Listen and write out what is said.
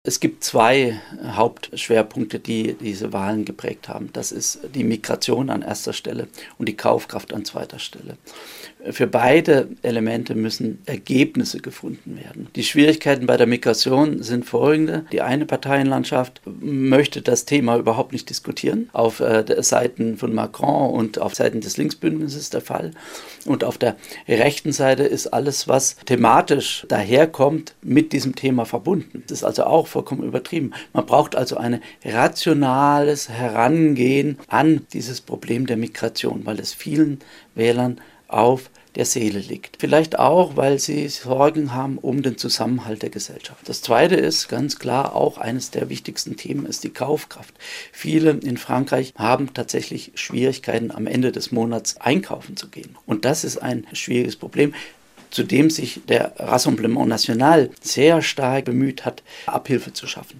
Es gibt zwei Hauptschwerpunkte, die diese Wahlen geprägt haben. Das ist die Migration an erster Stelle und die Kaufkraft an zweiter Stelle. Für beide Elemente müssen Ergebnisse gefunden werden. Die Schwierigkeiten bei der Migration sind folgende. Die eine Parteienlandschaft möchte das Thema überhaupt nicht diskutieren. Auf Seiten von Macron und auf Seiten des Linksbündnisses der Fall. Und auf der rechten Seite ist alles, was thematisch daherkommt, mit diesem Thema verbunden. Das ist also auch vollkommen übertrieben. Man braucht also ein rationales Herangehen an dieses Problem der Migration, weil es vielen Wählern auf der Seele liegt. Vielleicht auch, weil sie Sorgen haben um den Zusammenhalt der Gesellschaft. Das Zweite ist ganz klar auch eines der wichtigsten Themen, ist die Kaufkraft. Viele in Frankreich haben tatsächlich Schwierigkeiten, am Ende des Monats einkaufen zu gehen. Und das ist ein schwieriges Problem, zu dem sich der Rassemblement National sehr stark bemüht hat, Abhilfe zu schaffen.